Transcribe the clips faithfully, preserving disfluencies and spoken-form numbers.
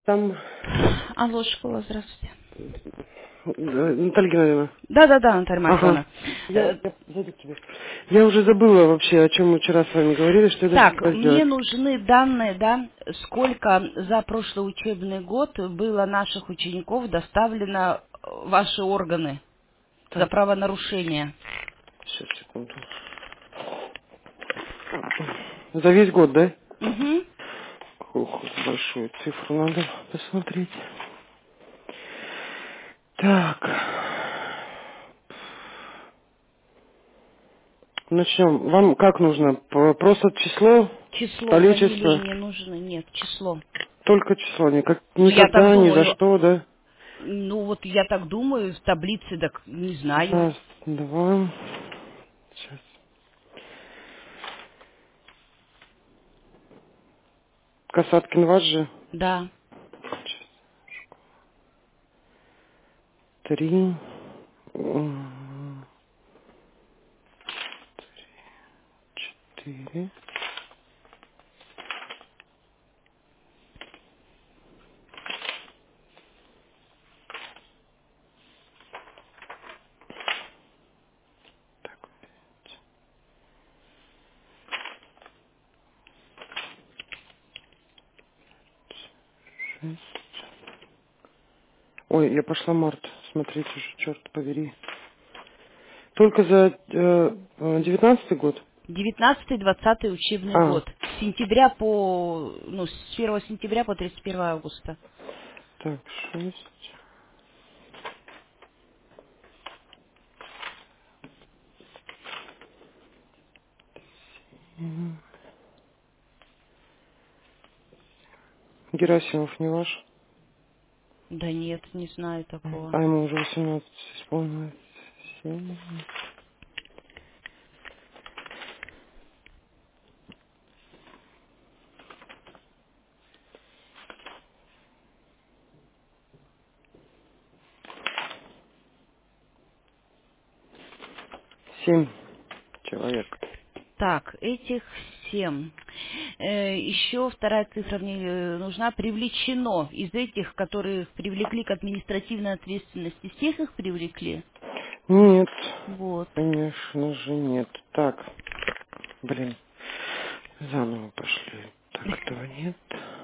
Там, Алло, школа, здравствуйте. э, Наталья Геннадьевна. Да-да-да, Наталья Ага. Марковна. Я, Э, я зайду к тебе. Я уже забыла вообще, о чем мы вчера с вами говорили, что я должна Так, была мне сделать. нужны данные, да, сколько за прошлый учебный год было наших учеников доставлено в ваши органы за Так, правонарушение. сейчас, секунду. За весь год, да? Угу. Ох, большую цифру надо посмотреть. Так. Начнем. Вам как нужно? П- Просто число, Число, фамилии количество? не нужно, нет, число. Только число, никак, Ну, я так никогда, ни за думаю, что, да? ну, вот я так думаю, в таблице, так не знаю. Раз, два. Сейчас. Касаткин ваш же? Да. Три. м, Четыре. Так, шесть. Ой, я пошла март. Смотрите уже, черт побери. Только за э, э, девятнадцатый год? Девятнадцатый-двадцатый учебный А, год. С сентября по, ну, с первого сентября по тридцать первое августа. так, шесть. М. Герасимов не ваш? Да нет, не знаю А такого. ему уже восемнадцать исполнилось. Семь. Семь человек. Так, этих семь. Э, еще вторая цифра мне э, нужна. Привлечено. Из этих, которых привлекли к административной ответственности, всех их привлекли? Нет, Вот. конечно же нет. Так, блин, заново пошли. Так, этого нет.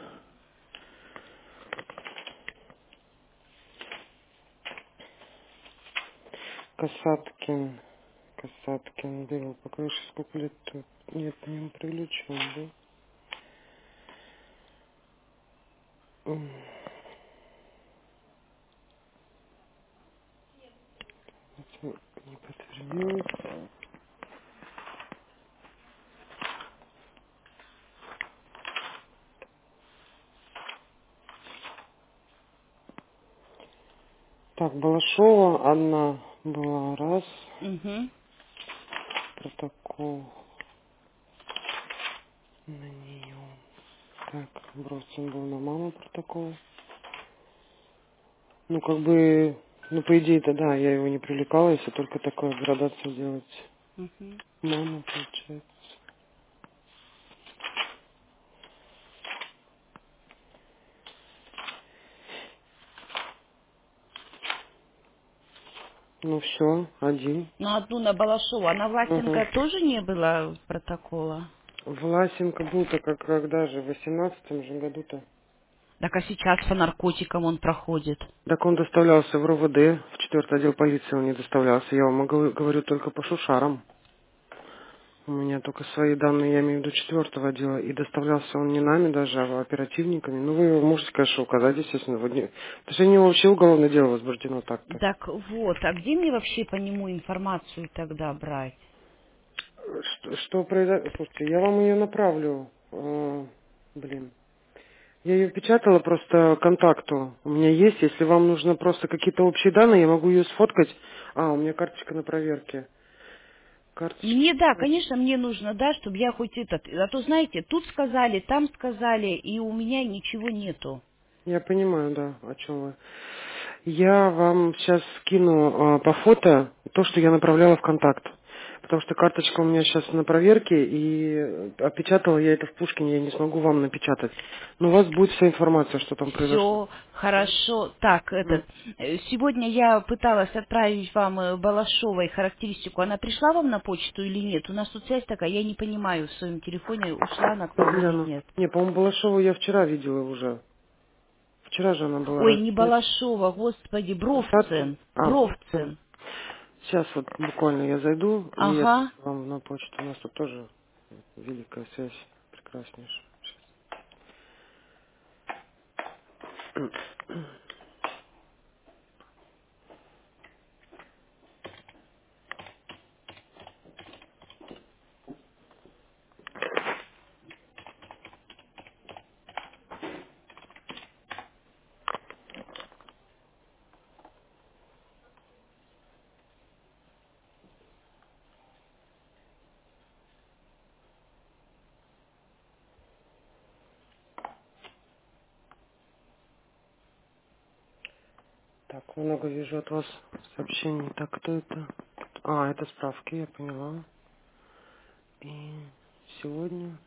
Касаткин. Касаткин был. По крыше сколько лет тут? Нет, не привлечен, да? М, это не подтвердил. Так, Балашова одна была. Раз. Угу. Протокол на нее. Так, бросим был на маму протокол. Ну, как бы, ну, по идее-то, да, я его не привлекала, если только такую градацию делать. Угу. Мама, получается. Ну, все, один. Ну, одну на Балашову. А на Угу. Власенко тоже не было протокола? Власенко был-то как, когда же, в восемнадцатом же году-то. Так а сейчас по наркотикам он проходит. Так он доставлялся в РОВД, в четвертый отдел полиции он не доставлялся. Я вам говорю, говорю только по шушарам. У меня только свои данные, я имею в виду четвертого отдела. И доставлялся он не нами даже, а оперативниками. Ну, вы можете, конечно, указать, естественно. Вот не... Потому что у него вообще уголовное дело возбуждено так-то. Так вот, а где мне вообще по нему информацию тогда брать? Что, что произошло? Слушайте, я вам ее направлю. Э, блин. Я ее печатала просто контакту. У меня есть, если вам нужно просто какие-то общие данные, я могу ее сфоткать. А, у меня карточка на проверке. Карточка. Мне, да, конечно, мне нужно, да, чтобы я хоть этот... А то, знаете, тут сказали, там сказали, и у меня ничего нету. Я понимаю, да, о чем вы. Я вам сейчас скину э, по фото то, что я направляла в контакт. Потому что карточка у меня сейчас на проверке, и опечатала я это в Пушкине, я не смогу вам напечатать. Но у вас будет вся информация, что там произошло. Все хорошо. Так, Мгм. этот, э, сегодня я пыталась отправить вам э, Балашовой характеристику. Она пришла вам на почту или нет? У нас тут связь такая, я не понимаю в своем телефоне, ушла она к Сейчас вам или гляну. нет. Не, по-моему, Балашову я вчера видела уже. Вчера же она была. Ой, Раз... не Нет? Балашова, господи, Садко? Бровцин. А, Бровцин. Бровцин. Сейчас вот буквально я зайду и Ага. отправлю вам на почту. У нас тут тоже великая связь. Прекраснейшая. Так, много вижу от вас сообщений. Так, кто это? А, это справки, я поняла. И сегодня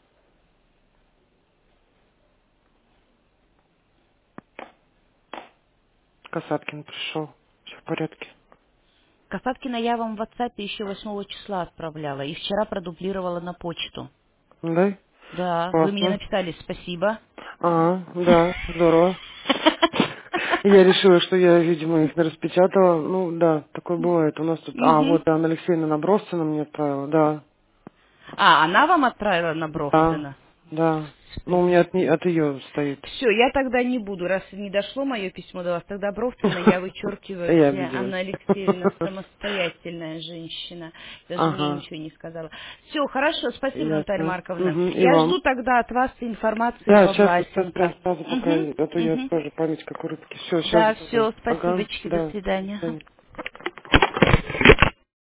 Касаткин пришел. Все в порядке. Касаткина я вам в WhatsApp еще восьмого числа отправляла и вчера продублировала на почту. Да? Да, вы мне Классно. написали спасибо. А, да, здорово. Я решила, что я, видимо, их распечатала. Ну, да, такое бывает. У нас тут... А, Мгм. вот Анна Алексеевна Набровцина мне отправила. Да, А, она вам отправила на да, Бровцина? да. Ну, у меня от, не- от ее стоит. Все, я тогда не буду, раз не дошло мое письмо до вас, тогда Бровцина я вычеркиваю, Я где обиделась. Анна Алексеевна самостоятельная женщина, даже мне Ага, ничего не сказала. Все, хорошо, спасибо, Наталья ясно. Марковна. Мгм, и Я вам. жду тогда от вас информации Да, по сейчас, сейчас прям Власенко. сразу пока, Угу, а то я угу. тоже память как у рыбки. Все, сейчас Да, буду. все, Ага, спасибочки, до да, до свидания. Ага. свидания.